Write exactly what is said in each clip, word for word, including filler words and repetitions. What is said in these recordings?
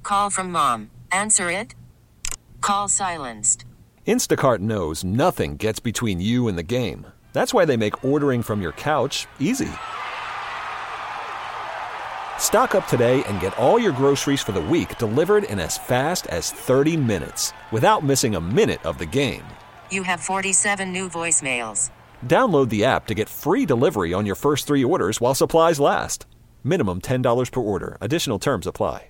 Call from mom. Answer it. Call silenced. Instacart knows nothing gets between you and the game. That's why they make ordering from your couch easy. Stock up today and get all your groceries for the week delivered in as fast as thirty minutes without missing a minute of the game. You have forty-seven new voicemails. Download the app to get free delivery on your first three orders while supplies last. Minimum ten dollars per order. Additional terms apply.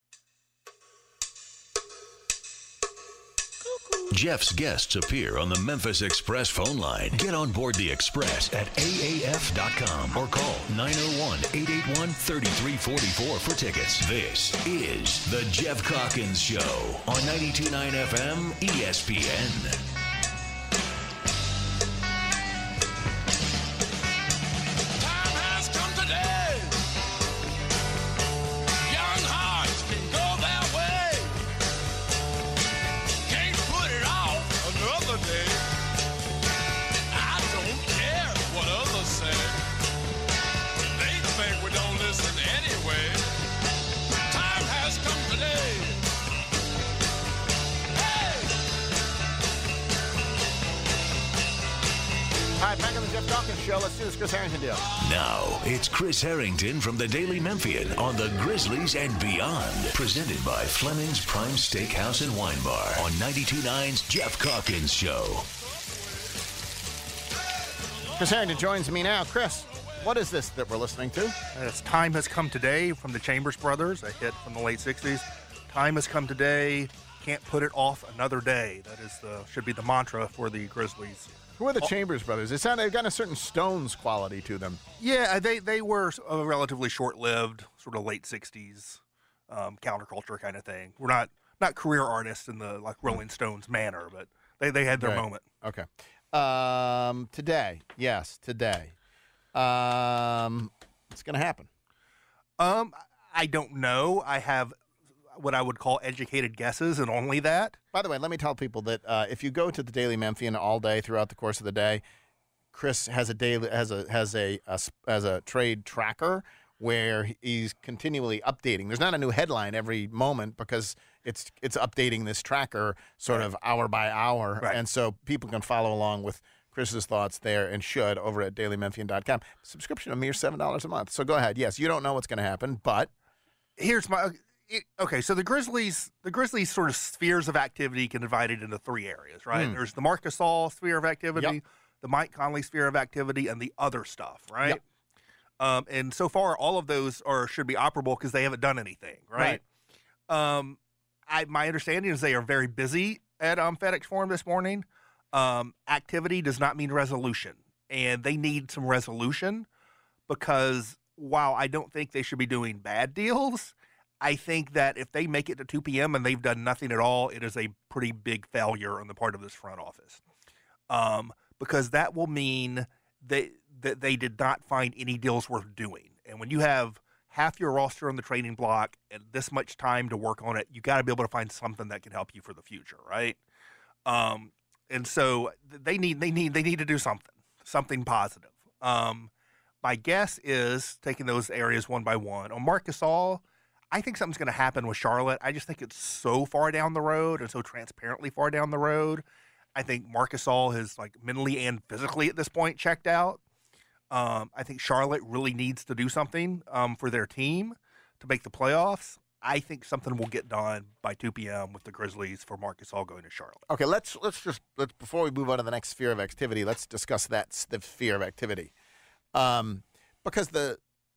Jeff's guests appear on the Memphis Express phone line. Get on board the Express at A A F dot com or call nine oh one, eight eight one, three three four four for tickets. This is The Jeff Calkins Show on ninety-two point nine F M E S P N. Show. Let's do this Chris Harrington deal. Now, it's Chris Harrington from the Daily Memphian on the Grizzlies and Beyond. Presented by Fleming's Prime Steakhouse and Wine Bar on ninety-two point nine's Jeff Calkins Show. Chris Harrington joins me now. Chris, what is this that we're listening to? It's Time Has Come Today from the Chambers Brothers, a hit from the late sixties. Time has come today. Can't put it off another day. That is the should be the mantra for the Grizzlies. Who are the Chambers Brothers? They sound they've got a certain Stones quality to them. Yeah, they they were a relatively short-lived, sort of late sixties um, counterculture kind of thing. We're not not career artists in the like Rolling Stones manner, but they, they had their right. moment. Okay. Um, today, yes, today. Um, what's going to happen? Um, I don't know. I have what I would call educated guesses, and only that. By the way, let me tell people that uh, if you go to the Daily Memphian all day throughout the course of the day, Chris has a daily has a has a, a has a trade tracker where he's continually updating. There's not a new headline every moment because it's it's updating this tracker sort right. of hour by hour, right. and so people can follow along with Chris's thoughts there and should over at daily memphian dot com. Subscription a mere seven dollars a month. So go ahead. Yes, you don't know what's going to happen, but here's my. It, okay, so the Grizzlies, the Grizzlies sort of spheres of activity can divide it into three areas, right? Mm. There's the Marc Gasol sphere of activity, yep. the Mike Conley sphere of activity, and the other stuff, right? Yep. Um, and so far, all of those are should be operable because they haven't done anything, right? right. Um, I my understanding is they are very busy at um, FedEx Forum this morning. Um, activity does not mean resolution, and they need some resolution because while I don't think they should be doing bad deals, I think that if they make it to two p.m. and they've done nothing at all, it is a pretty big failure on the part of this front office. Um, because that will mean they, that they did not find any deals worth doing. And when you have half your roster on the trading block and this much time to work on it, you got to be able to find something that can help you for the future, right? Um, and so they need they need they need to do something, something positive. Um, my guess is taking those areas one by one. On Marc Gasol, I think something's going to happen with Charlotte. I just think it's so far down the road and so transparently far down the road. I think Marc Gasol has, like, mentally and physically at this point checked out. Um, I think Charlotte really needs to do something um, for their team to make the playoffs. I think something will get done by two p.m. with the Grizzlies for Marc Gasol going to Charlotte. Okay, let's let's just let's before we move on to the next sphere of activity, let's discuss that the sphere of activity, um, because the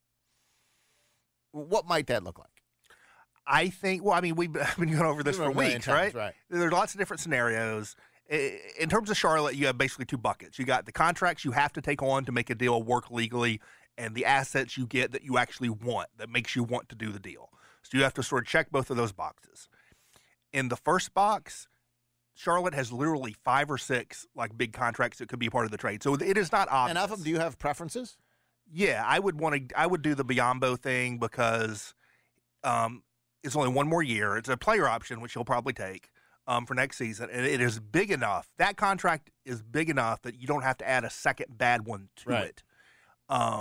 what might that look like? I think, well, I mean, we've been going over this for weeks, right? right? There's lots of different scenarios. In terms of Charlotte, you have basically two buckets. You got the contracts you have to take on to make a deal work legally and the assets you get that you actually want, that makes you want to do the deal. So you have to sort of check both of those boxes. In the first box, Charlotte has literally five or six like big contracts that could be part of the trade. So it is not obvious. And of them, do you have preferences? Yeah, I would want to. I would do the Biyombo thing because um, it's only one more year. It's a player option, which he'll probably take um, for next season, and it is big enough. That contract is big enough that you don't have to add a second bad one to right. it. Um,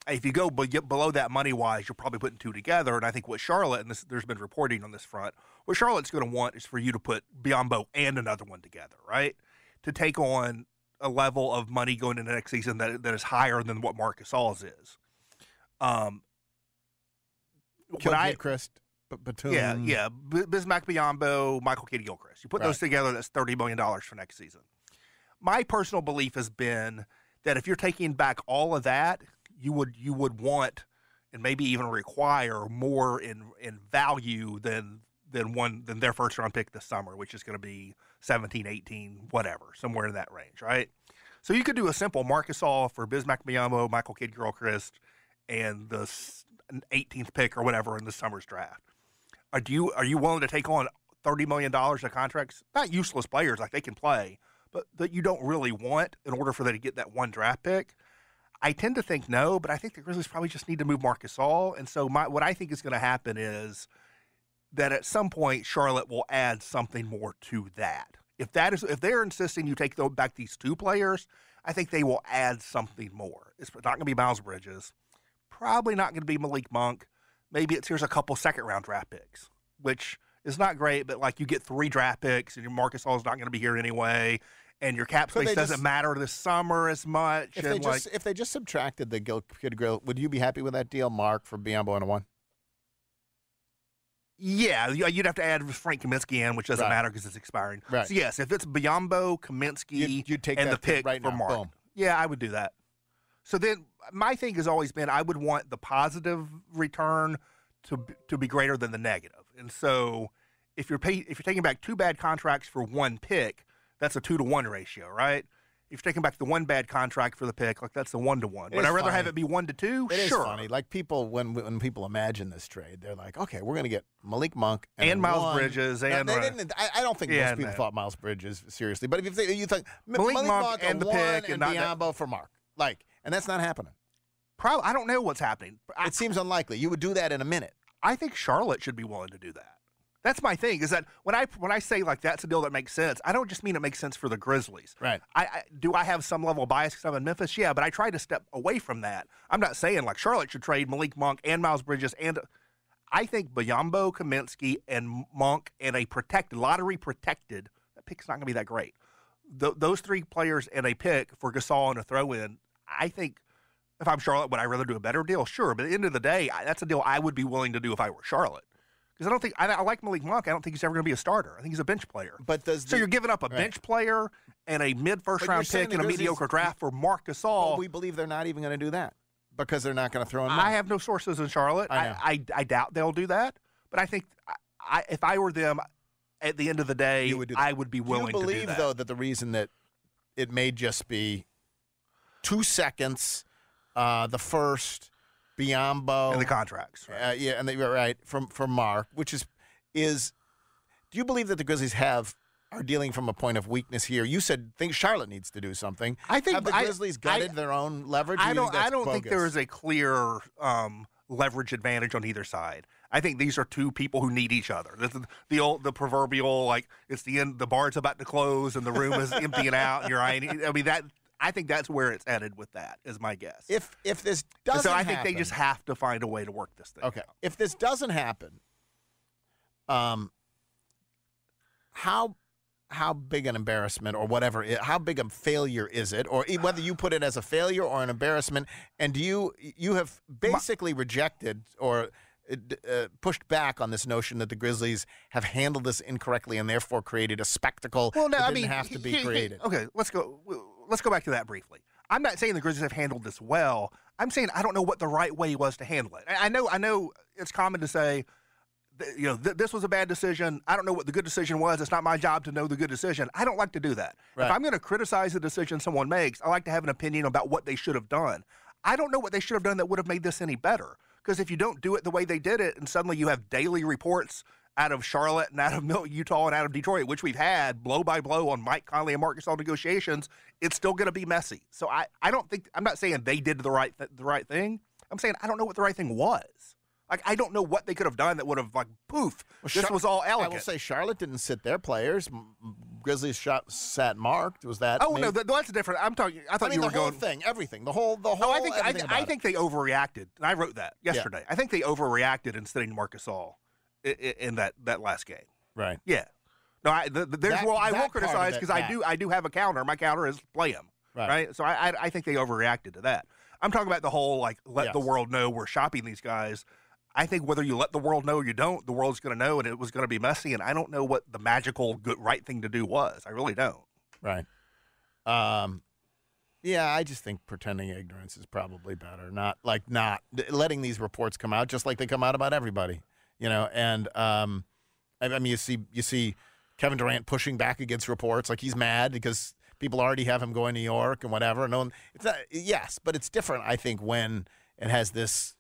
if you go be- below that money-wise, you're probably putting two together. And I think what Charlotte, and this, there's been reporting on this front, what Charlotte's going to want is for you to put Biyombo and another one together, right? To take on a level of money going into next season that that is higher than what Marc Gasol's is. Um, Kidd I, Gilchrist, B- Batum. Yeah, yeah. B- Bismack Biyombo, Michael Kidd Gilchrist. You put Right. those together, that's thirty million dollars for next season. My personal belief has been that if you're taking back all of that, you would you would want and maybe even require more in in value than than one than their first round pick this summer, which is going to be seventeen, eighteen, whatever, somewhere in that range, right? So you could do a simple Marc Gasol for Bismack Biyombo, Michael Kidd Gilchrist, and the eighteenth pick or whatever in the summer's draft. Are do you are you willing to take on thirty million dollars of contracts? Not useless players, like they can play, but that you don't really want in order for them to get that one draft pick? I tend to think no, but I think the Grizzlies probably just need to move Marc Gasol. And so my, what I think is going to happen is that at some point Charlotte will add something more to that. If that is, if they're insisting you take back these two players, I think they will add something more. It's not going to be Miles Bridges, probably not going to be Malik Monk. Maybe it's here's a couple second round draft picks, which is not great, but like you get three draft picks and your Marc Gasol is not going to be here anyway, and your cap Could space they doesn't just- matter this summer as much. If and they like, just if they just subtracted the Gil Kidd Grill, would you be happy with that deal, Mark, for Biyombo and a one? yeah, you- you'd have to add Frank Kaminsky in, which doesn't Right. matter because it's expiring. Right. So yes, if it's Biyombo, Kaminsky, You'd, you'd take and that the pick right for now. Mark. Boom. Yeah, I would do that. So then my thing has always been I would want the positive return to b- to be greater than the negative. And so if you're pay, if you're taking back two bad contracts for one pick, that's a two to one ratio, right? If you're taking back the one bad contract for the pick, like that's a one to one. It Would is I rather funny. have it be one to two? It is sure. funny. Like people, when when people imagine this trade, they're like, okay, we're going to get Malik Monk and, And Miles one. Bridges No, and they Ron- didn't. I, I don't think Yeah, most people no. thought Miles Bridges seriously. But if you think you think M- Malik Malik, Monk Monk and a the one pick and and not that- Biyombo for Mark, like, and that's not happening. Probably, I don't know what's happening. I, It seems unlikely. You would do that in a minute. I think Charlotte should be willing to do that. That's my thing. Is that when I when I say like that's a deal that makes sense, I don't just mean it makes sense for the Grizzlies. Right. I, I do I have some level of bias because I'm in Memphis, yeah, but I try to step away from that. I'm not saying like Charlotte should trade Malik Monk and Miles Bridges, and I think Biyombo, Kaminsky, and Monk and a protected lottery protected. That pick's not going to be that great. Th- those three players and a pick for Gasol and a throw in. I think if I'm Charlotte, would I rather do a better deal? Sure, but at the end of the day, I, that's a deal I would be willing to do if I were Charlotte. Because I don't think I, I like Malik Monk. I don't think he's ever going to be a starter. I think he's a bench player. But does So the- you're giving up a Right. bench player and a mid first But you're round saying pick the and a Grizzlies- mediocre draft for Marc Gasol. Well, we believe they're not even going to do that because they're not going to throw in. I Monk. have no sources in Charlotte. I I, know. I, I doubt they'll do that. But I think I, I, if I were them, at the end of the day, You would do that. I would be willing do you believe, to do that. though, that the reason that it may just be two seconds, uh, the first, Biyombo, and the contracts. Right? uh, yeah, and the, you're right from from Mark, which is is. Do you believe that the Grizzlies have are dealing from a point of weakness here? You said think Charlotte needs to do something. I think have the I- Grizzlies I- gutted their own leverage? or I you don't. think that's I don't think bogus? there is a clear um, leverage advantage on either side. I think these are two people who need each other. The, the old, the proverbial, like it's the end. The bar's about to close and the room is emptying out. And you're eyeing. I mean that. I think that's where it's headed with that. Is my guess. If if this And doesn't so I think happen, they just have to find a way to work this thing. Okay. out. If this doesn't happen, um, how how big an embarrassment or whatever, i- how big a failure is it, or e- whether you put it as a failure or an embarrassment, and do you you have basically rejected or uh, d- uh, pushed back on this notion that the Grizzlies have handled this incorrectly and therefore created a spectacle Well, no, that I didn't mean, have to be he- he- created. Okay, let's go. Let's go back to that briefly. I'm not saying the Grizzlies have handled this well. I'm saying I don't know what the right way was to handle it. I I know. I know it's common to say, th- you know, th- this was a bad decision. I don't know what the good decision was. It's not my job to know the good decision. I don't like to do that. Right. If I'm going to criticize the decision someone makes, I like to have an opinion about what they should have done. I don't know what they should have done that would have made this any better. Because if you don't do it the way they did it, and suddenly you have daily reports out of Charlotte and out of Milton, Utah, and out of Detroit, which we've had blow by blow on Mike Conley and Marc Gasol negotiations, it's still going to be messy. So I, I don't think I'm not saying they did the right th- the right thing. I'm saying I don't know what the right thing was. Like I don't know what they could have done that would have like poof. Well, this Char- was all I elegant. will say Charlotte didn't sit their players. M- Grizzlies shot sat marked? Was that? Oh maybe? no, that, that's different. I'm talking. I thought I mean, you were the whole going. thing, everything, the whole, the whole. Oh, I think I, everything th- about I think they overreacted, and I wrote that yesterday. I think they overreacted in sitting Marc Gasol in, in that, that last game. it. Right. Yeah. No, I, the, the, there's That- well, I that will part of criticize it, because I Matt. do I do have a counter. My counter is play him. Right. Right. So I, I I think they overreacted to that. I'm talking about the whole like let Yes. the world know we're shopping these guys. I think whether you let the world know or you don't, the world's going to know, and it was going to be messy. And I don't know what the magical good right thing to do was. I really don't. Right. Um, yeah, I just think pretending ignorance is probably better. Not like not letting these reports come out just like they come out about everybody, you know. And um, I, I mean, you see, you see Kevin Durant pushing back against reports, like he's mad because people already have him going to New York and whatever. No, it's not. Yes, but it's different. I think when it has this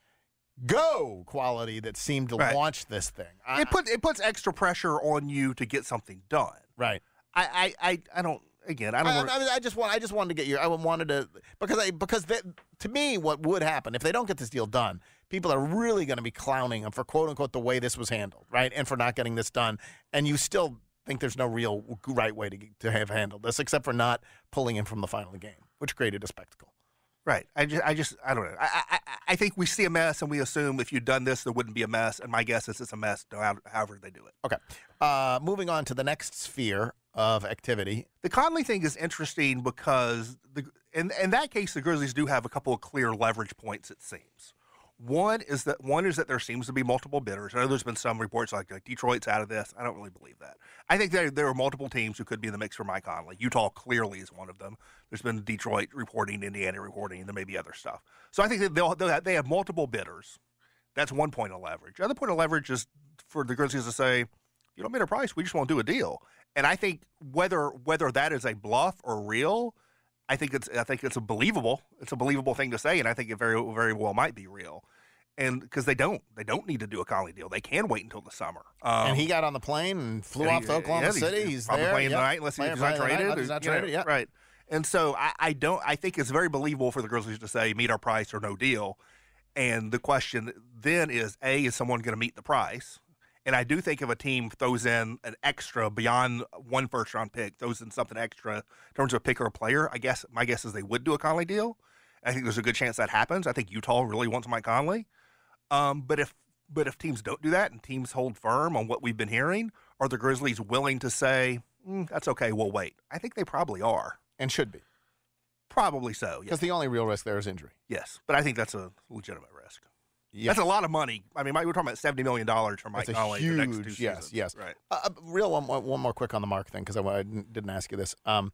go quality that seemed to Right. launch this thing. I, It puts it puts extra pressure on you to get something done. right. I I I, I don't. Again, I don't. I, wanna- I, mean, I just want. I just wanted to get your. I wanted to because I because that, to me, what would happen if they don't get this deal done? People are really going to be clowning them for quote unquote the way this was handled, right? And for not getting this done. And you still think there's no real right way to to have handled this, except for not pulling him from the final game, which created a spectacle. Right. I just, I just, I don't know. I, I, I think we see a mess, and we assume if you'd done this, there wouldn't be a mess. And my guess is it's a mess, no matter- however they do it. Okay. Uh, moving on to the next sphere of activity. The Conley thing is interesting because the, in in that case, the Grizzlies do have a couple of clear leverage points. It seems. One is that one is that there seems to be multiple bidders. I know there's been some reports like, like Detroit's out of this. I don't really believe that. I think there there are multiple teams who could be in the mix for Mike Conley. Utah clearly is one of them. There's been Detroit reporting, Indiana reporting, and there may be other stuff. So I think that they'll, they'll have, they have multiple bidders. That's one point of leverage. The other point of leverage is for the Grizzlies to say, you don't meet a price, we just won't do a deal. And I think whether whether that is a bluff or real, I think it's I think it's a believable it's a believable thing to say, and I think it very very well might be real. And because they don't they don't need to do a Conley deal, they can wait until the summer. Um, And he got on the plane and flew yeah, off to Oklahoma yeah, City. He's probably there. playing Yep. tonight unless he's Playing not Friday night traded. unless he's not you know, traded. Yeah. Right. And so I, I don't. I think it's very believable for the Grizzlies to say meet our price or no deal. And the question then is: A, is someone going to meet the price? And I do think if a team throws in an extra beyond one first round pick, throws in something extra in terms of a pick or a player, I guess my guess is they would do a Conley deal. I think there's a good chance that happens. I think Utah really wants Mike Conley. Um, but if but if teams don't do that and teams hold firm on what we've been hearing, are the Grizzlies willing to say mm, that's okay? We'll wait. I think they probably are. And should be. Probably so. Because Yes. the only real risk there is injury. yes. But I think that's a legitimate risk. Yeah. That's a lot of money. I mean, Mike, we're talking about seventy million dollars for Mike That's a Conley the next two huge- seasons. yes, yes. Right. Uh, uh, real one, more- one more quick on the Mark thing because I, I didn't didn't ask you this. Um,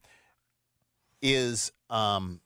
is um,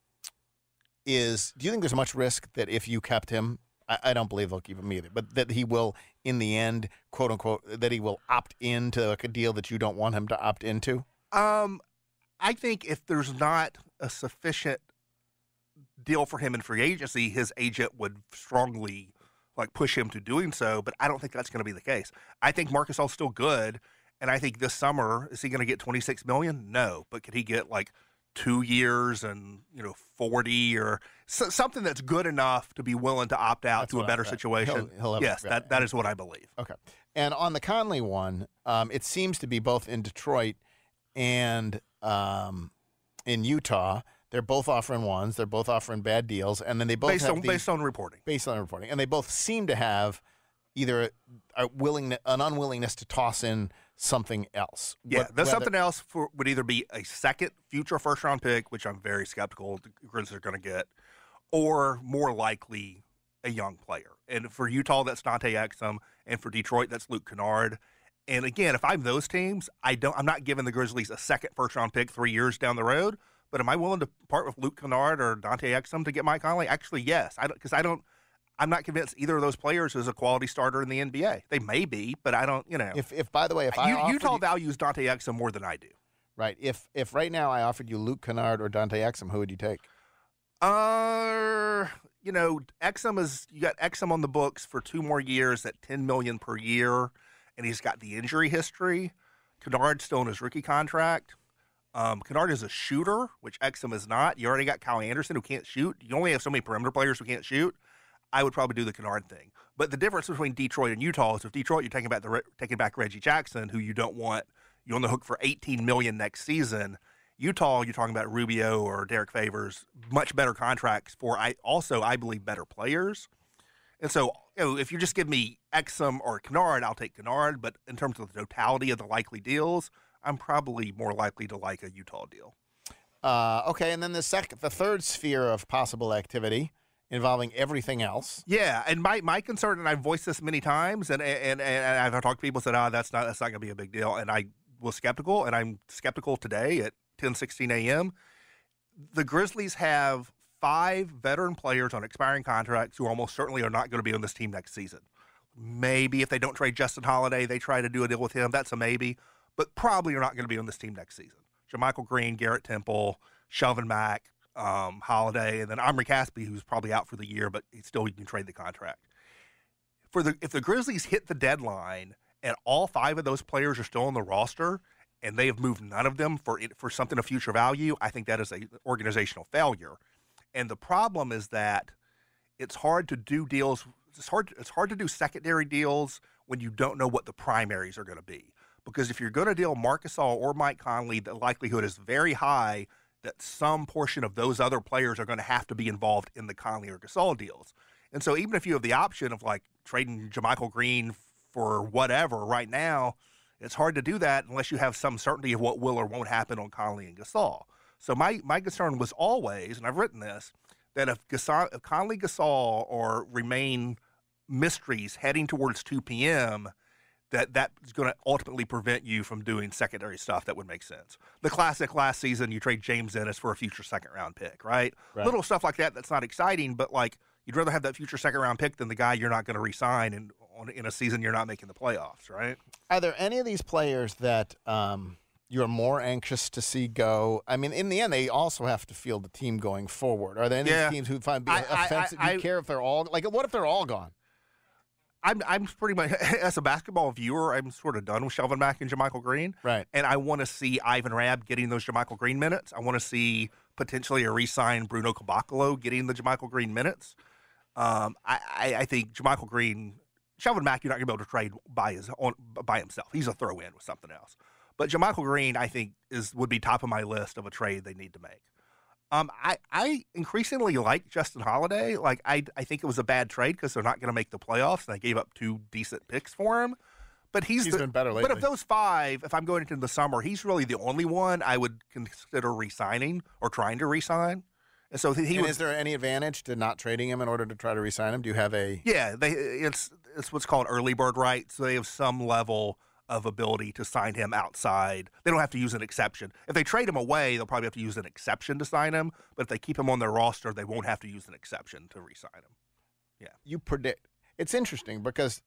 is do you think there's much risk that if you kept him, I, I don't believe they'll keep him either, but that he will, in the end, quote unquote, that he will opt into like a deal that you don't want him to opt into? Um, I think if there's not a sufficient deal for him in free agency, his agent would strongly like push him to doing so. But I don't think that's going to be the case. I think Marc Gasol's still good, and I think this summer is he going to get twenty-six million? No, but could he get like two years and you know forty or so, something that's good enough to be willing to opt out That's to a what I- better right. situation? He'll- he'll have- yes, right. that that is what I believe. Okay. And on the Conley one, um, it seems to be both in Detroit and um, in Utah. They're both offering ones. They're both offering bad deals, and then they both Based have on these, based on reporting. based on reporting, and they both seem to have either a willing an unwillingness to toss in something else. Yeah, What- there's whether- something else for would either be a second future first round pick, which I'm very skeptical the Grizzlies are going to get, or more likely a young player. And for Utah, that's Dante Exum, and for Detroit, that's Luke Kennard. And again, if I'm those teams, I don't. I'm not giving the Grizzlies a second first round pick three years down the road. But am I willing to part with Luke Kennard or Dante Exum to get Mike Conley? Actually, yes. I because I don't. I'm not convinced either of those players is a quality starter in the N B A. They may be, but I don't. You know, If, if by the way, if I U- offered Utah you- values Dante Exum more than I do. right, if if right now I offered you Luke Kennard or Dante Exum, who would you take? Uh, you know, Exum is you got Exum on the books for two more years at ten million per year, and he's got the injury history. Kennard's still in his rookie contract. Um, Kennard is a shooter, which Exum is not. You already got Kyle Anderson who can't shoot. You only have so many perimeter players who can't shoot. I would probably do the Kennard thing. But the difference between Detroit and Utah is if Detroit, you're taking back the taking back Reggie Jackson, who you don't want you're on the hook for eighteen million dollars next season. Utah, you're talking about Rubio or Derek Favors, much better contracts for I also, I believe, better players. And so, you know, if you just give me Exum or Kennard, I'll take Kennard. But in terms of the totality of the likely deals, I'm probably more likely to like a Utah deal. Uh, okay, and then the second, the third sphere of possible activity involving everything else. Yeah, and my, my concern, and I've voiced this many times, and and, and I've talked to people who said, oh, that's not that's not going to be a big deal. And I was skeptical, and I'm skeptical today at ten sixteen a.m. The Grizzlies have five veteran players on expiring contracts who almost certainly are not going to be on this team next season. Maybe if they don't trade Justin Holiday, they try to do a deal with him. That's a maybe, but probably are not going to be on this team next season. JaMychal Green, Garrett Temple, Shelvin Mack, um, Holiday, and then Omri Caspi, who's probably out for the year, but he still you can trade the contract. For the if the Grizzlies hit the deadline and all five of those players are still on the roster, and they have moved none of them for for something of future value, I think that is an organizational failure. And the problem is that it's hard to do deals. It's hard. It's hard to do secondary deals when you don't know what the primaries are going to be. Because if you're going to deal Marc Gasol or Mike Conley, the likelihood is very high that some portion of those other players are going to have to be involved in the Conley or Gasol deals. And so even if you have the option of like trading JaMychal Green for whatever right now, it's hard to do that unless you have some certainty of what will or won't happen on Conley and Gasol. So my, my concern was always, and I've written this, that if, Gasol, if Conley, Gasol or remain mysteries heading towards two p.m., that that's going to ultimately prevent you from doing secondary stuff that would make sense. The classic last season, you trade James Ennis for a future second-round pick, right? right? Little stuff like that that's not exciting, but like you'd rather have that future second-round pick than the guy you're not going to re-sign in, on, in a season you're not making the playoffs, right? Are there any of these players that um, you're more anxious to see go? I mean, in the end, they also have to field the team going forward. Are there any yeah. teams who find be I, offensive? I, I, Do you care if they're all – like, what if they're all gone? I'm I'm pretty much, as a basketball viewer, I'm sort of done with Shelvin Mack and JaMychal Green. Right. And I want to see Ivan Rabb getting those JaMychal Green minutes. I want to see potentially a re-signed Bruno Caboclo getting the JaMychal Green minutes. Um, I, I, I think JaMychal Green, Shelvin Mack, you're not going to be able to trade by his own, by himself. He's a throw-in with something else. But JaMychal Green, I think, is would be top of my list of a trade they need to make. Um, I, I increasingly like Justin Holiday. Like, I, I think it was a bad trade because they're not going to make the playoffs, and they gave up two decent picks for him. But he's, he's the, been better lately. But of those five, if I'm going into the summer, he's really the only one I would consider re-signing or trying to re-sign. And so he. And was, is there any advantage to not trading him in order to try to re-sign him? Do you have a? Yeah, they. It's it's what's called early bird rights. So they have some level of ability to sign him outside. They don't have to use an exception. If they trade him away, they'll probably have to use an exception to sign him. But if they keep him on their roster, they won't have to use an exception to re-sign him. Yeah. You predict. It's interesting because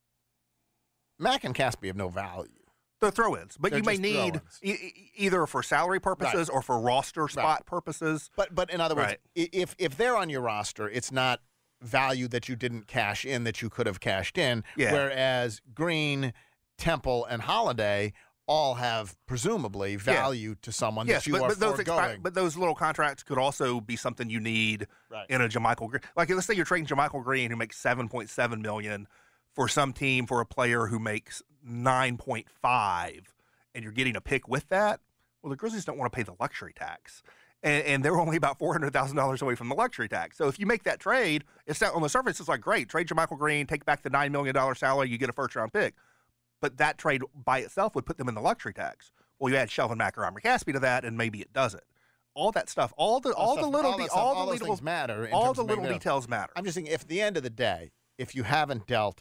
Mack and Caspi have no value. They're throw-ins, but They're you may need e- either for salary purposes right. or for roster spot right. purposes. But but in other words, right. if if they're on your roster, it's not value that you didn't cash in that you could have cashed in. Yeah. Whereas Green, Temple, and Holiday all have presumably value yeah. to someone yes, that you but, are but those foregoing. Expi- but those little contracts could also be something you need right. in a JaMychal Green. Like let's say you're trading JaMychal Green, who makes seven point seven million dollars for some team for a player who makes nine point five, and you're getting a pick with that. Well, the Grizzlies don't want to pay the luxury tax. And, and they're only about four hundred thousand dollars away from the luxury tax. So if you make that trade, it's not, on the surface, it's like, great, trade JaMychal Green, take back the nine million dollars salary, you get a first-round pick. But that trade by itself would put them in the luxury tax. Well, you add Shelvin Mack or Omri Caspi to that, and maybe it doesn't. All that stuff, all the all, all the stuff, little, all, de- stuff, all, all the those little things matter. In all terms the of little making details matter. I'm just thinking, if at the end of the day, if you haven't dealt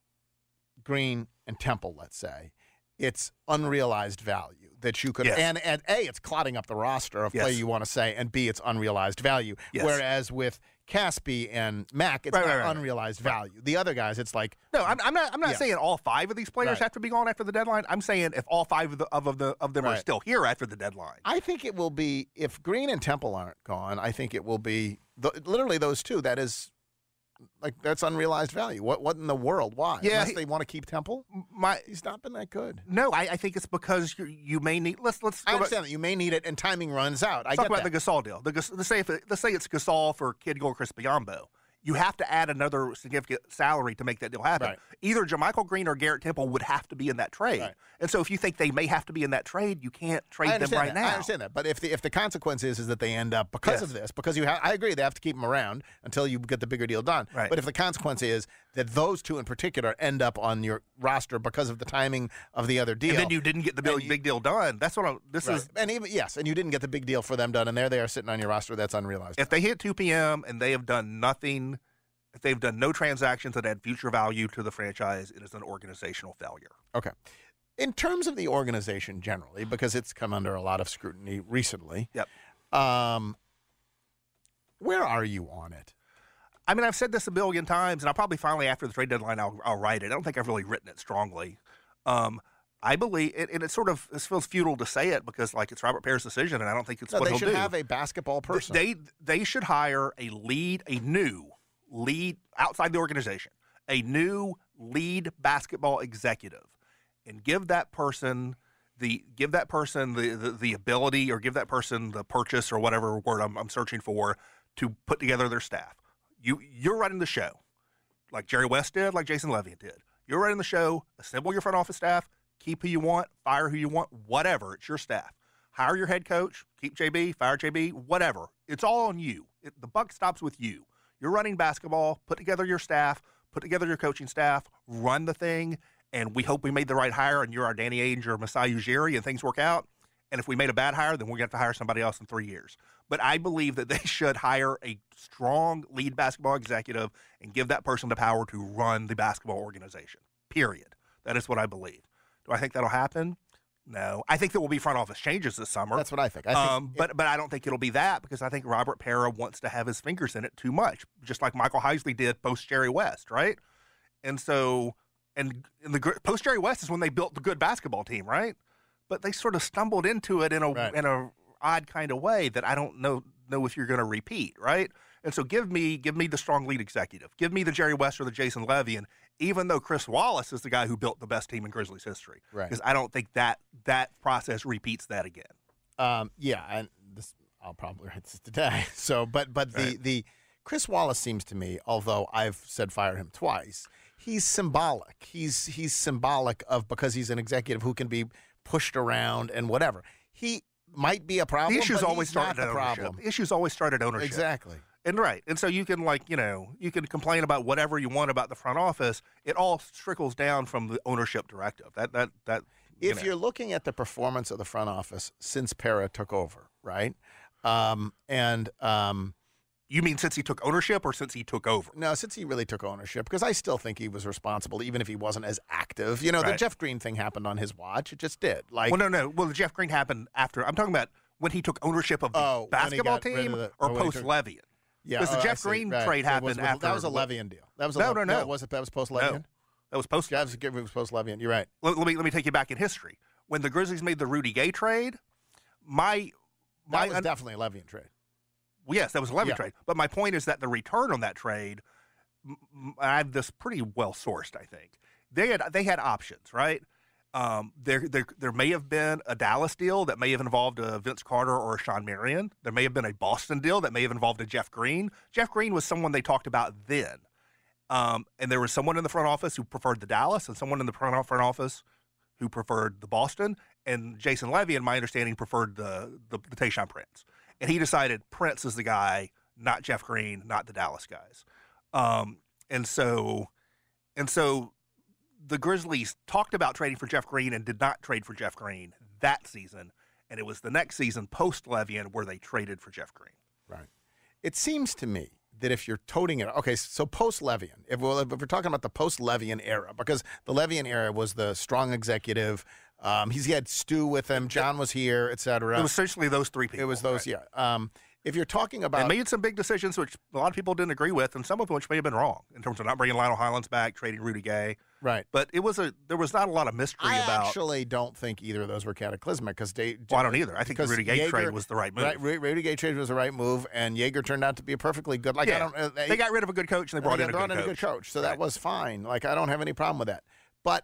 Green and Temple, let's say, it's unrealized value that you could, yes. and, and A, it's clotting up the roster of yes. play you want to say, and B, it's unrealized value. Yes. Whereas with Caspi and Mack, it's right, not right, right, unrealized right. value. The other guys, it's like no, I'm, I'm not. I'm not yeah. saying all five of these players right. have to be gone after the deadline. I'm saying if all five of the of, of the of them right. are still here after the deadline. I think it will be if Green and Temple aren't gone. I think it will be the, literally those two. That is. Like, that's unrealized value. What What in the world? Why? Yeah, Unless he, they want to keep Temple? My, He's not been that good. No, I, I think it's because you you may need. Let's let's. I go understand back. that you may need it, and timing runs out. I Let's talk get about that. the Gasol deal. The, let's say if it, let's say it's Gasol for Kid Gilchrist Biyombo. you have to add another significant salary to make that deal happen. Right. Either JaMychal Green or Garrett Temple would have to be in that trade. Right. And so if you think they may have to be in that trade, you can't trade I them understand right that. now. I understand that. But if the if the consequence is, is that they end up because Yes. of this, because you have, I agree they have to keep them around until you get the bigger deal done. Right. But if the consequence is that those two in particular end up on your roster because of the timing of the other deal, And then you didn't get the big, And you- big deal done. That's what I'm, this right. is. and even yes, and you didn't get the big deal for them done, and there they are sitting on your roster. That's unrealized. If they hit two p.m. and they have done nothing, if they've done no transactions that add future value to the franchise, it is an organizational failure. Okay. In terms of the organization generally, because it's come under a lot of scrutiny recently, Yep. um, where are you on it? I mean, I've said this a billion times, and I'll probably finally, after the trade deadline, I'll, I'll write it. I don't think I've really written it strongly. Um, I believe, it, and it sort of it feels futile to say it because, like, it's Robert Pear's decision, and I don't think it's No, what they he'll should do. have a basketball person. They they should hire a lead, a new lead outside the organization, a new lead basketball executive, and give that person the give that person the, the, the ability, or give that person the purchase, or whatever word I'm, I'm searching for, to put together their staff. You you're running the show, like Jerry West did, like Jason Levian did. You're running the show. Assemble your front office staff. Keep who you want. Fire who you want. Whatever. It's your staff. Hire your head coach. Keep J B. Fire J B. Whatever. It's all on you. It, the buck stops with you. You're running basketball. Put together your staff. Put together your coaching staff. Run the thing. And we hope we made the right hire, and you're our Danny Ainge or Masai Ujiri, and things work out. And if we made a bad hire, then we're going to have to hire somebody else in three years. But I believe that they should hire a strong lead basketball executive and give that person the power to run the basketball organization, period. That is what I believe. Do I think that'll happen? No. I think there will be front office changes this summer. That's what I think. I think um, but but I don't think it'll be that, because I think Robert Pera wants to have his fingers in it too much, just like Michael Heisley did post Jerry West, right? And so, and, and the post Jerry West is when they built the good basketball team, right? But they sort of stumbled into it in a Right. in a odd kind of way that I don't know know if you're going to repeat, right? And so give me give me the strong lead executive, give me the Jerry West or the Jason Levian, even though Chris Wallace is the guy who built the best team in Grizzlies history, Right. because I don't think that that process repeats that again. Um, yeah, and this I'll probably write this today. So, but but the Right. the Chris Wallace seems to me, although I've said fire him twice, he's symbolic. He's he's symbolic of, because he's an executive who can be pushed around and whatever. He might be a problem. The issues but always he's not started at the ownership. problem. The issues always started ownership. Exactly. And right. And so you can, like, you know, you can complain about whatever you want about the front office. It all trickles down from the ownership directive. That that that you If know. you're looking at the performance of the front office since Pera took over, right? Um, and um, You mean since he took ownership or since he took over? no, since he really took ownership, because I still think he was responsible, even if he wasn't as active. You know, the Right. Jeff Green thing happened on his watch. It just did. Like, Well, no, no. Well, the Jeff Green happened after. I'm talking about when he took ownership of the Oh, when he basketball got rid team of the- or or when he post took- Levian. yeah, because the oh, I Jeff see. Green Right. trade It happened was, after. That was a Levian deal. That was a No, Le- no, no. Was it, that was post No, Levian? that was post. Yeah, it was post Levian. You're right. Let, let me let me take you back in history. When the Grizzlies made the Rudy Gay trade, my my That was un- definitely a Levian trade. Well, yes, that was a Levy Yeah. trade. But my point is that the return on that trade, m- m- I have this pretty well sourced, I think. They had they had options, right? Um, there, there there may have been a Dallas deal that may have involved a Vince Carter or a Sean Marion. There may have been a Boston deal that may have involved a Jeff Green. Jeff Green was someone they talked about then. Um, and there was someone in the front office who preferred the Dallas and someone in the front front office who preferred the Boston. And Jason Levy, in my understanding, preferred the, the, the Tayshaun Prince. And he decided Prince is the guy, not Jeff Green, not the Dallas guys. Um, and so, and so the Grizzlies talked about trading for Jeff Green and did not trade for Jeff Green that season. And it was the next season, post-Levian, where they traded for Jeff Green. Right. It seems to me that if you're toting it, okay, so post-Levian, if, well, if we're talking about the post-Levian era, because the Levian era was the strong executive, um, he's he had Stu with him, John was here, et cetera. It was essentially those three people. It was those, right? yeah. Um, if you're talking about... And made some big decisions, which a lot of people didn't agree with, and some of which may have been wrong, in terms of not bringing Lionel Highlands back, trading Rudy Gay. Right. But it was a there was not a lot of mystery I about. actually don't think either of those were cataclysmic, because they... Well, I don't either. I think the because Rudy Gay Yeager- trade was the right move. Right, Ru- Rudy Gay trade was the right move, and Yeager turned out to be a perfectly good... Like, I Yeah. don't... Uh, They got rid of a good coach and they brought they in a brought good in coach. a good coach, so that Right. was fine. Like, I don't have any problem with that. But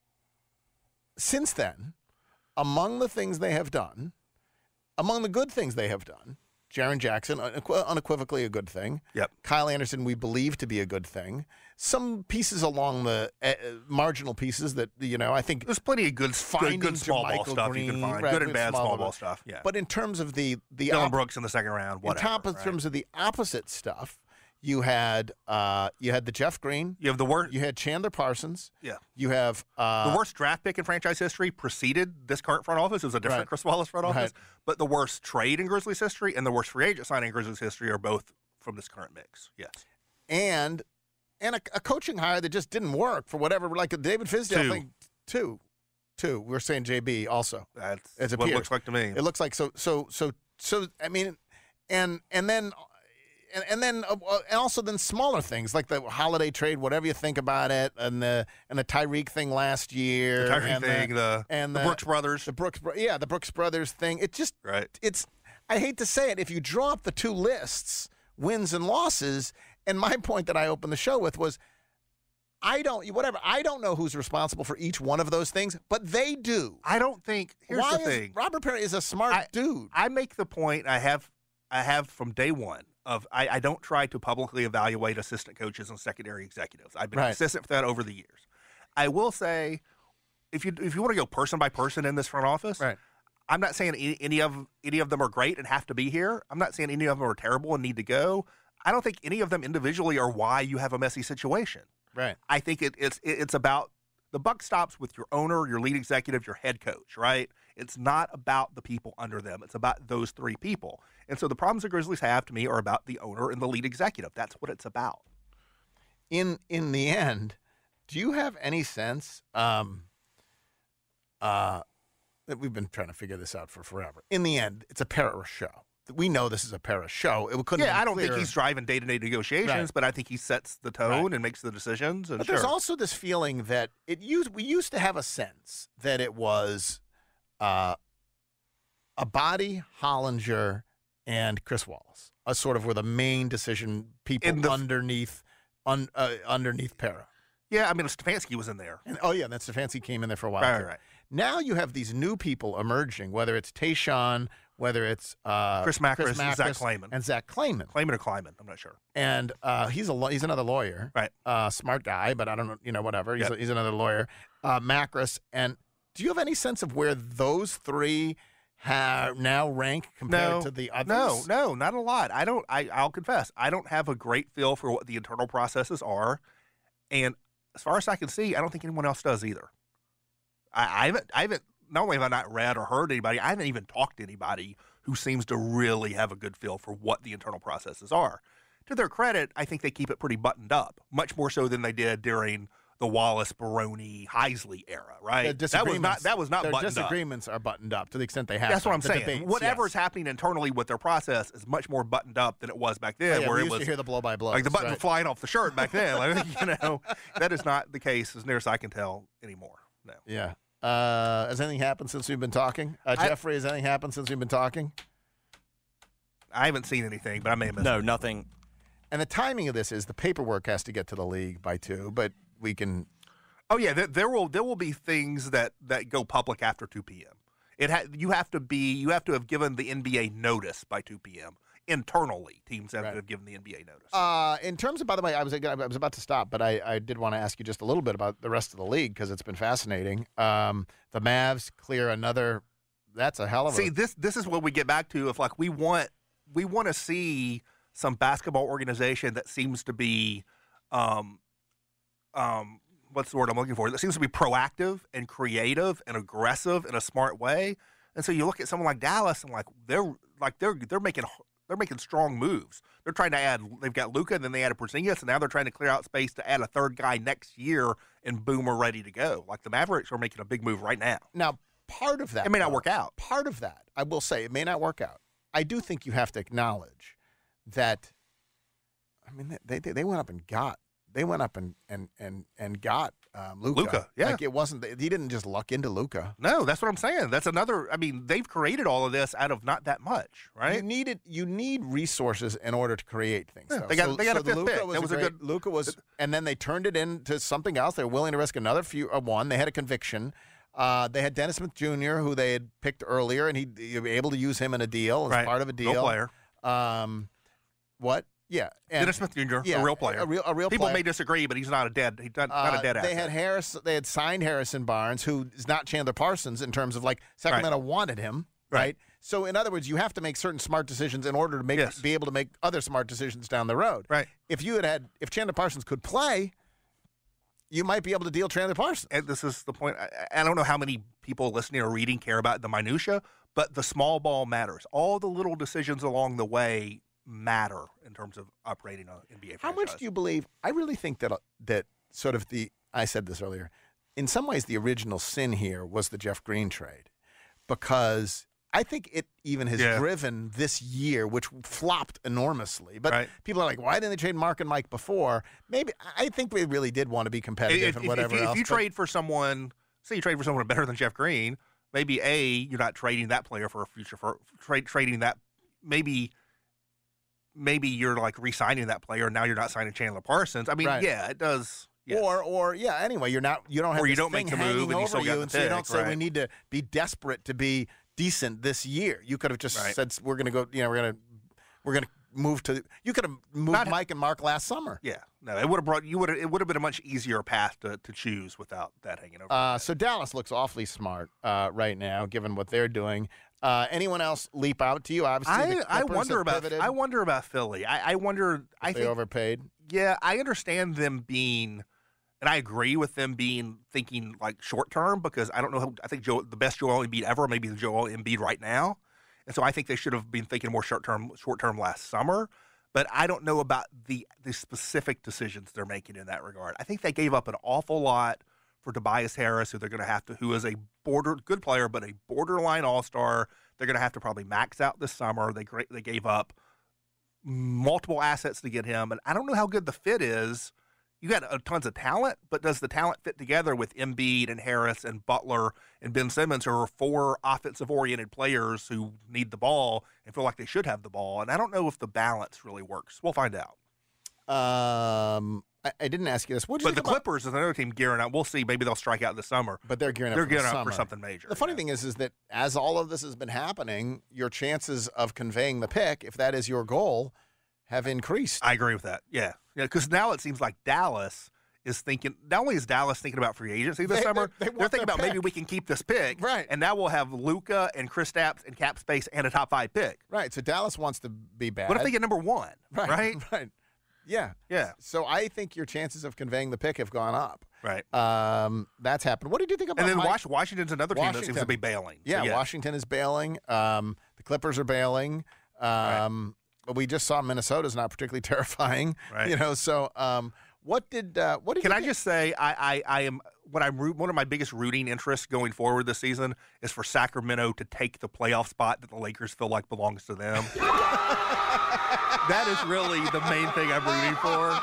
since then, among the things they have done, among the good things they have done, Jaren Jackson, unequ- unequivocally a good thing. Yep. Kyle Anderson, we believe to be a good thing. Some pieces along the uh, marginal pieces that, you know, I think There's plenty of good, good, finding good small ball JaMychal stuff you Green, can find. right, Good and good bad small small ball. ball stuff. Yeah. But in terms of the the Dylan op- Brooks in the second round, in, whatever. top, in right? terms of the opposite stuff, you had uh, you had the Jeff Green, You have the worst. you had Chandler Parsons, Yeah. you have uh, The worst draft pick in franchise history preceded this current front office. It was a different Right. Chris Wallace front office. Right. But the worst trade in Grizzlies history and the worst free agent signing in Grizzlies history are both from this current mix. Yes. and and a, a coaching hire that just didn't work for whatever. Like a David Fizdale Two. thing, two, two. We're saying J B also. That's As what it appears. looks like to me. It looks like so so so so. I mean, and and then. And, and then, uh, and also then smaller things like the Holiday trade, whatever you think about it, and the and the Tyreek thing last year, the Tyreek and thing, the, and the Brooks brothers. the Brooks, bro- yeah, the Brooks brothers thing. It just, Right. it's. I hate to say it, if you draw up the two lists, wins and losses, and my point that I opened the show with was, I don't, whatever, I don't know who's responsible for each one of those things, but they do. I don't think. Here's Why the is, thing. Robert Perry is a smart I- dude. I make the point I have I have from day one of I, I don't try to publicly evaluate assistant coaches and secondary executives. I've been Right. consistent with that over the years. I will say, if you if you want to go person by person in this front office, Right. I'm not saying any, any of any of them are great and have to be here. I'm not saying any of them are terrible and need to go. I don't think any of them individually are why you have a messy situation. Right. I think it, it's it, it's about the buck stops with your owner, your lead executive, your head coach, right? It's not about the people under them. It's about those three people. And so the problems the Grizzlies have to me are about the owner and the lead executive. That's what it's about. In in the end, do you have any sense? Um, uh, that we've been trying to figure this out for forever. In the end, it's a Paris show. We know this is a Paris show. It couldn't. Yeah, be I don't think clearer. he's driving day-to-day negotiations, Right. but I think he sets the tone and makes the decisions. And But sure. there's also this feeling that it used. We used to have a sense that it was uh, a body, Hollinger, and Chris Wallace, a sort of were the main decision people In the- underneath un, uh, underneath Para. yeah, I mean, Stefanski was in there. And oh yeah, and then Stefanski came in there for a while. Right, too. right, right. Now you have these new people emerging, whether it's Tayshaun, whether it's uh, Chris Macris and Zach Kleiman. and Zach Kleiman, Kleiman or Kleiman, I'm not sure. and uh, he's a law- he's another lawyer, Right. Uh, smart guy, but I don't know, you know, whatever. He's Yep. a, he's another lawyer, uh, Macris. And do you have any sense of where those three have now rank compared No, to the others? No, no, not a lot. I don't. I, I'll confess, I don't have a great feel for what the internal processes are, and as far as I can see, I don't think anyone else does either. I, I haven't. I haven't. Not only have I not read or heard anybody, I haven't even talked to anybody who seems to really have a good feel for what the internal processes are. To their credit, I think they keep it pretty buttoned up, much more so than they did during the Wallace, Baroni, Heisley era. Right? Their That was not. disagreements- That was not their buttoned up. disagreem's are buttoned up to the extent they have. That's to. what I'm The saying. debates, Whatever's yes. happening internally with their process is much more buttoned up than it was back then, Oh, yeah, where we it used was to hear the blow by blow, like the buttons right. were flying off the shirt back then. Like, you know, that is not the case as near as I can tell anymore. No. Yeah. Uh, has anything happened since we've been talking? Uh, I- Jeffrey, has anything happened since we've been talking? I haven't seen anything, but I may have missed No, it. nothing. And the timing of this is the paperwork has to get to the league by two, but we can. Oh yeah, there, there will there will be things that, that go public after two p.m. It ha- you have to be you have to have given the N B A notice by two p.m. Internally, teams have Right. to have given the N B A notice. Uh, in terms of, by the way, I was I was about to stop, but I, I did want to ask you just a little bit about the rest of the league because it's been fascinating. Um, the Mavs clear another. That's a hell of a. See, this this is what we get back to. If like we want we want to see some basketball organization that seems to be, um, um, what's the word I'm looking for? That seems to be proactive and creative and aggressive in a smart way. And so you look at someone like Dallas and like they're like they're they're making they're making strong moves. They're trying to add. They've got Luka, and then they added Porzingis, and now they're trying to clear out space to add a third guy next year. And boom, we're ready to go. Like the Mavericks are making a big move right now. now part of that It may not though, work out. Part of that, I will say, it may not work out. I do think you have to acknowledge that. I mean, they they, they went up and got. They went up and and and and got um, Luka. Luka, yeah. Like it wasn't. He didn't just luck into Luka. No, that's what I'm saying. That's another. I mean, they've created all of this out of not that much, right? You needed you need resources in order to create things. Yeah, though. they got- so, they got so a the fifth Luka pick. Was That was a great, good- Luka was, and then they turned it into something else. They were willing to risk another few uh, one. They had a conviction. Uh, they had Dennis Smith Junior, who they had picked earlier, and he you were able to use him in a deal as Right. part of a Go deal. player. Um, what? Yeah. And, Dennis Smith Junior, yeah, a real player. A real, a real People player. may disagree, but he's not a dead. He's not, not Uh, a dead asset. They had Harris. They had signed Harrison Barnes, who is not Chandler Parsons in terms of like Sacramento Right. wanted him, right? Right. So in other words, you have to make certain smart decisions in order to make Yes. be able to make other smart decisions down the road. Right. If you had had if Chandler Parsons could play, you might be able to deal Chandler Parsons. And this is the point. I, I don't know how many people listening or reading care about the minutia, but the small ball matters. All the little decisions along the way matter in terms of operating an N B A How franchise. much do you believe? I really think that uh, that sort of the I said this earlier. In some ways, the original sin here was the Jeff Green trade, because I think it even has Yeah. driven this year, which flopped enormously. But Right. people are like, why didn't they trade Mark and Mike before? Maybe I think we really did want to be competitive If, and if- whatever if you, else. if you but- trade for someone, say you trade for someone better than Jeff Green, maybe A, you're not trading that player for a future for trade trading that maybe maybe you're like re-signing that player and now you're not signing Chandler Parsons. I mean, Right. yeah, it does. Yes. Or, or yeah. Anyway, you're not. You don't have. Or you this don't make thing the move hanging and you over still got you, the and so you don't pick, say we right. need to be desperate to be decent this year. You could have just Right. said we're going to go. You know, we're going to we're going to move to. You could have moved Not- Mike and Mark last summer. Yeah, no, it would have brought you would. It would have been a much easier path to, to choose without that hanging over. Uh, so Dallas looks awfully smart uh, right now, given what they're doing. Uh, anyone else leap out to you? Obviously, I, the I Clippers wonder have about pivoted. I wonder about Philly. I, I wonder. I they think overpaid. yeah, I understand them being, and I agree with them being thinking like short term because I don't know. How, I think Joe, the best Joel Embiid ever, maybe the Joel Embiid right now, and so I think they should have been thinking more short term, short term last summer. But I don't know about the the specific decisions they're making in that regard. I think they gave up an awful lot for Tobias Harris, who they're going to have to, who is a border good player but a borderline all star. They're going to have to probably max out this summer. They gra- they gave up multiple assets to get him, and I don't know how good the fit is. You got uh, tons of talent, but does the talent fit together with Embiid and Harris and Butler and Ben Simmons, who are four offensive-oriented players who need the ball and feel like they should have the ball? And I don't know if the balance really works. We'll find out. Um, I, I didn't ask you this. What did you But the think about- Clippers is another team gearing up. We'll see. Maybe they'll strike out this summer. But they're gearing up. They're for the gearing up for summer. something major. The funny yeah. thing is, is that as all of this has been happening, your chances of conveying the pick, if that is your goal, have increased. I agree with that. Yeah, yeah. Because now it seems like Dallas is thinking. Not only is Dallas thinking about free agency this They- summer, they- they are want thinking their about maybe pick. we can keep this pick, Right. And now we'll have Luka and Kristaps and cap space and a top five pick. Right. So Dallas wants to be bad. What if they get number one? right? Right. Right. Yeah. Yeah. So I think your chances of conveying the pick have gone up. Right. Um, that's happened. What did you think about? And then Mike? Wash- Washington's another team that seems to Washington. be bailing. So, Yeah, Washington is bailing. Um, the Clippers are bailing. Um, But we just saw Minnesota's not particularly terrifying. Right. You know. So um, what did uh, what did Can you I think? just say I, I, I am what I'm root, one of my biggest rooting interests going forward this season is for Sacramento to take the playoff spot that the Lakers feel like belongs to them. That is really the main thing I'm rooting for.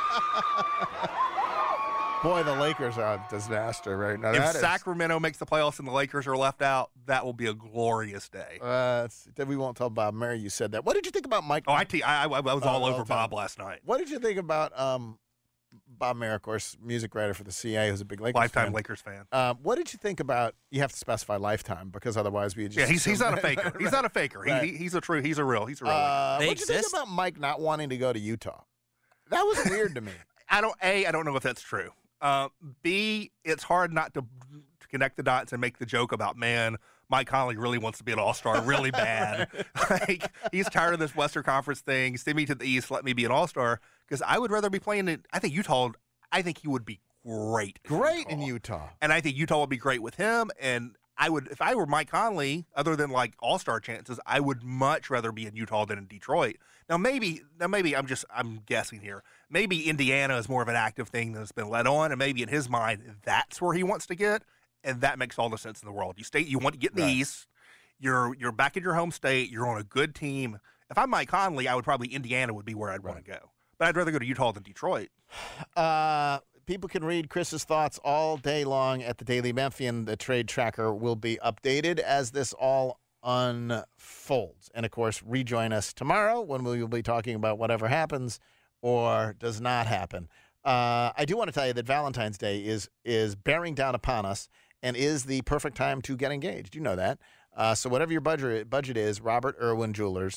Boy, the Lakers are a disaster right now. If That is- Sacramento makes the playoffs and the Lakers are left out, that will be a glorious day. Uh, it's- that we won't tell Bob Mary you said that. What did you think about Mike? Oh, I, te- I, I, I was all Oh, over all Bob time. last night. What did you think about um, Bob Mary, of course, music writer for the C A, who's a big Lakers Lifetime fan. Lakers fan. Uh, what did you think about? You have to specify lifetime because otherwise we just Yeah, he's he's assume- not a faker. He's not a faker. He, Right. he he's a true. He's a real. He's a real. Uh, They what did you think exist? about Mike not wanting to go to Utah? That was weird to me. I don't. A. I don't know if that's true. Uh, B. It's hard not to, to connect the dots and make the joke about man. Mike Conley really wants to be an all-star really bad. Like he's tired of this Western Conference thing. Send me to the East. Let me be an all-star because I would rather be playing it. I think Utah. I think he would be great. in Great in Utah. Utah. And I think Utah would be great with him. And I would, if I were Mike Conley, other than like all-star chances, I would much rather be in Utah than in Detroit. Now maybe, now maybe I'm just, I'm guessing here. Maybe Indiana is more of an active thing that's been let on, and maybe in his mind that's where he wants to get, and that makes all the sense in the world. You stay, you want to get in the Right. East. You're you're back in your home state. You're on a good team. If I'm Mike Conley, I would probably Indiana would be where I'd want to go. But I'd rather go to Utah than Detroit. Uh, people can read Chris's thoughts all day long at the Daily Memphian. The trade tracker will be updated as this all unfolds. And, of course, rejoin us tomorrow when we will be talking about whatever happens or does not happen. Uh, I do want to tell you that Valentine's Day is is bearing down upon us and is the perfect time to get engaged. You know that. Uh, so whatever your budget budget is, Robert Irwin Jewelers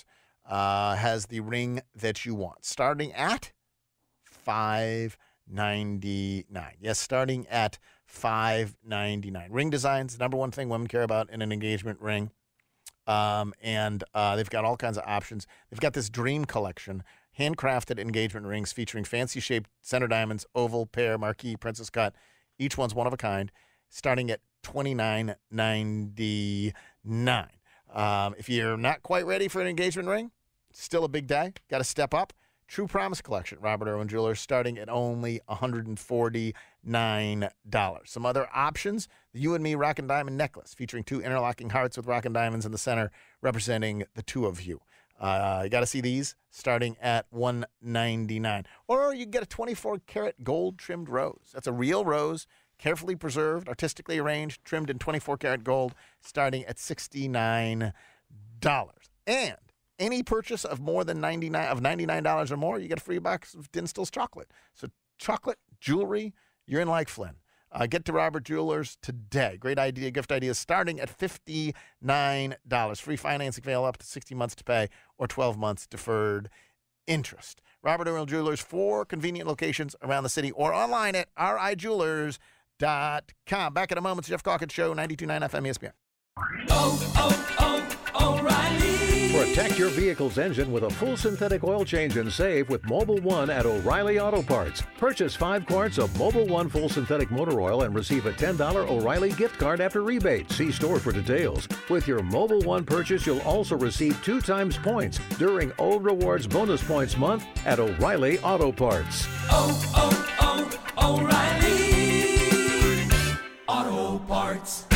uh, has the ring that you want, starting at five ninety-nine. Yes, starting at five ninety-nine. Ring designs, the number one thing women care about in an engagement ring. Um, and uh, they've got all kinds of options. They've got this dream collection, handcrafted engagement rings featuring fancy-shaped center diamonds, oval, pear, marquee, princess cut. Each one's one of a kind, starting at twenty-nine ninety-nine. Um, if you're not quite ready for an engagement ring, still a big day. Got to step up. True Promise Collection, Robert Irwin Jewelers, starting at only one hundred forty-nine dollars. Some other options, the You and Me Rock and Diamond Necklace, featuring two interlocking hearts with rock and diamonds in the center, representing the two of you. Uh, you got to see these, starting at one ninety-nine. Or you get a twenty-four karat gold trimmed rose. That's a real rose, carefully preserved, artistically arranged, trimmed in twenty-four karat gold, starting at sixty-nine dollars. And any purchase of more than ninety-nine of ninety-nine dollars or more, you get a free box of Dinstall's chocolate. So chocolate, jewelry, you're in like Flynn. Uh, get to Robert Jewelers today. Great idea, gift ideas starting at fifty-nine dollars. Free financing available up to sixty months to pay or twelve months deferred interest. Robert Irwin Jewelers, four convenient locations around the city or online at r i jewelers dot com. Back in a moment, it's Jeff Calkins Show, ninety-two point nine F M E S P N. Oh, oh, oh, O'Reilly. Protect your vehicle's engine with a full synthetic oil change and save with Mobil one at O'Reilly Auto Parts. Purchase five quarts of Mobil one full synthetic motor oil and receive a ten dollars O'Reilly gift card after rebate. See store for details. With your Mobil one purchase, you'll also receive two times points during O Rewards Bonus Points Month at O'Reilly Auto Parts. Oh, oh, oh, O'Reilly Auto Parts.